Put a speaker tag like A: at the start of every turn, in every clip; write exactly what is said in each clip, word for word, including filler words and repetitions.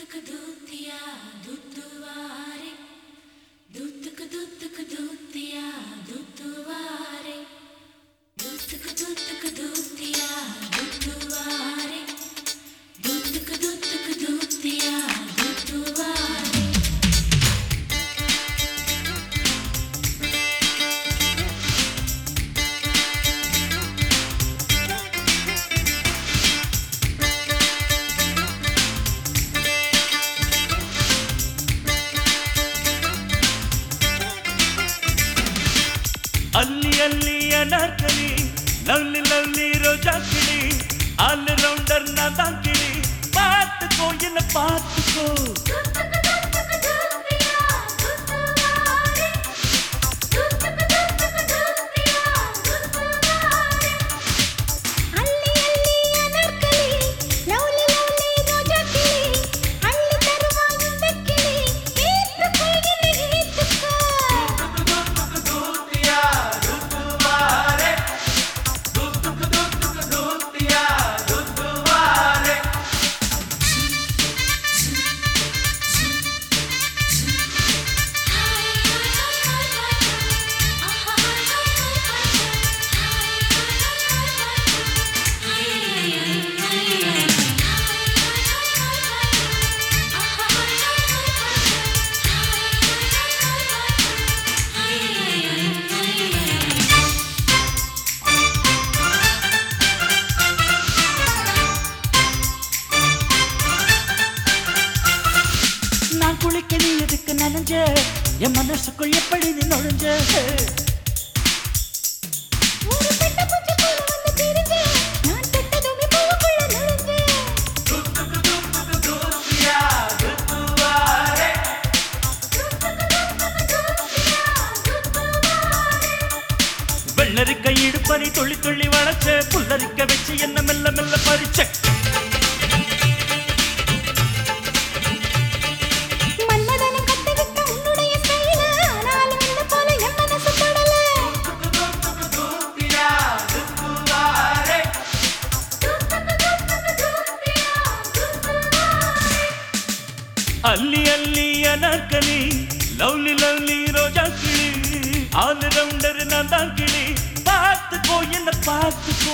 A: अल्ली अल्ली Anarkali lovely lovely रोजा किली ऑल राउंडर नादा किली बात को ये न बात को என் மனசுக்குள் எப்படி நீ நுழைஞ்ச ஒரு பெட்ட பூச்சி போல வந்து தெரிஞ்ச நான் தொட்டதுமே பூவுக்குள்ள நுழைஞ்ச துத்துக்கு துத்துக்கு துத்தியா துத்துவாரே துத்துக்கு துத்துக்கு துத்தியா துத்துவாரே வெள்ளரிக்க இடுப்பறி துள்ளி துள்ளி வளைச்ச புல்லரிக்க வச்சு என்ன மெல்ல மெல்ல பறிச்ச अल्ली अल्ली अनारकली लवली लवली रोजा किली ऑल राउंडर नादा किली बात को ये न बात को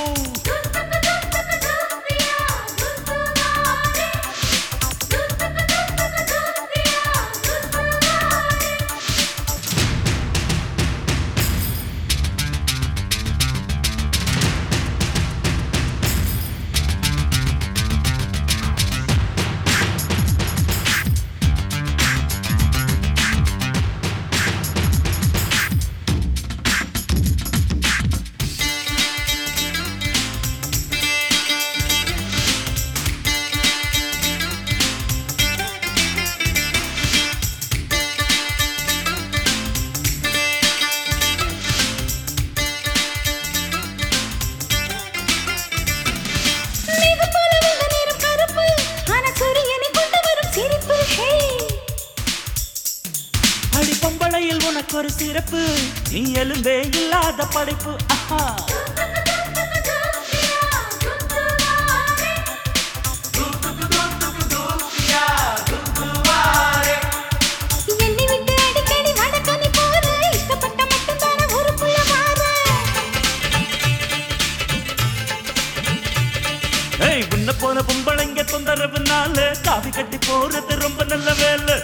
A: உனக்கு ஒரு சிறப்பு நீ எலும்பே இல்லாத படைப்பு ஆஹா என்னை விட்டு அடிக்கடி வடக்க நீ போற இஷ்டப்பட்ட மட்டும் தான ஒரு புள்ள மாற ஏய் உன்ன போன பொம்பளைங்க தொந்தரவுனால காவி கட்டி போறது ரொம்ப நல்ல வேலை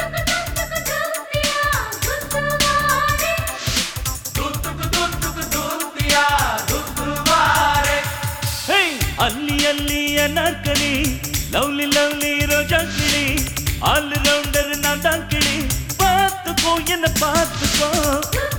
A: अल्ली अल्ली अनारकली लवली लवली रोजा किली ऑल राउंडर नादा किली बात को ये न बात को